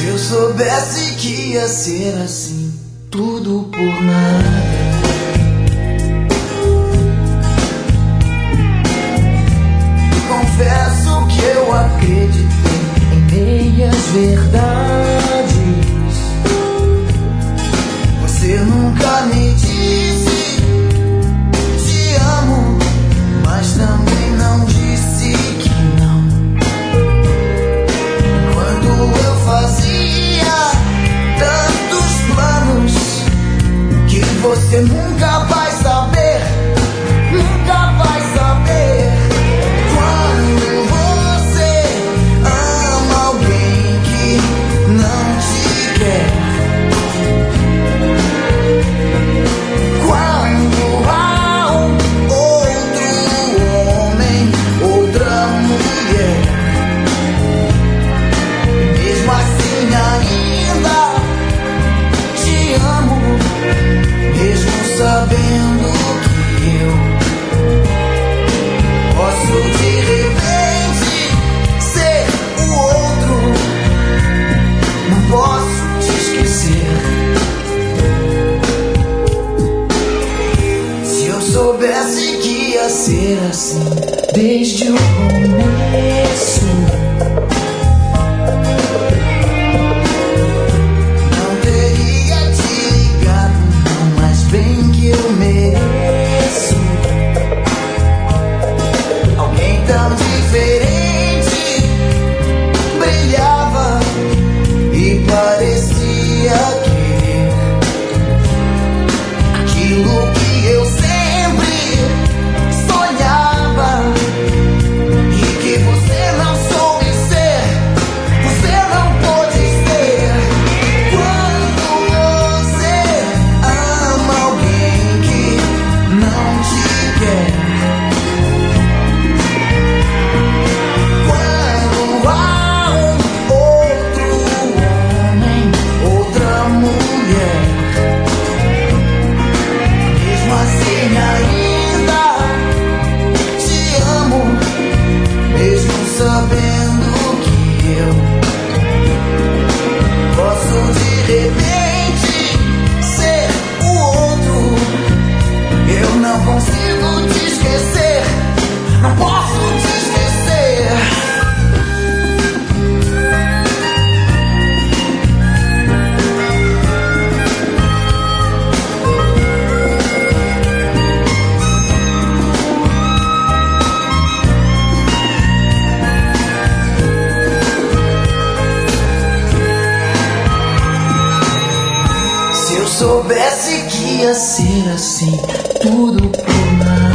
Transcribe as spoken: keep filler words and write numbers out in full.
Se eu soubesse que ia ser assim, tudo por nada. Confesso que eu acreditei em meias verdades. Você nunca me disse te amo, mas também não disse que não. Quando eu fazia tantos planos que você nunca vai saber, nunca vai saber. Quando você ama alguém que não te quer, quando há um outro homem, outra mulher, mesmo assim ainda te amo, mesmo sabendo que eu posso de repente ser o outro. Não posso te esquecer. Se eu soubesse que ia ser assim desde o começo, não teria te ligado, não, mas bem que eu mereço alguém tão diferente. Brilhava e parecia querer aquilo que eu sempre sonhava e que você não soube ser, você não pôde ser. Quando você ama alguém que não te quer, quando há um outro homem, outra mulher, mesmo assim ainda te amo, mesmo sabendo que eu posso de repente ser o outro. Eu não consigo te esquecer, não posso te esquecer. Se eu soubesse que ia ser assim, tudo por nada.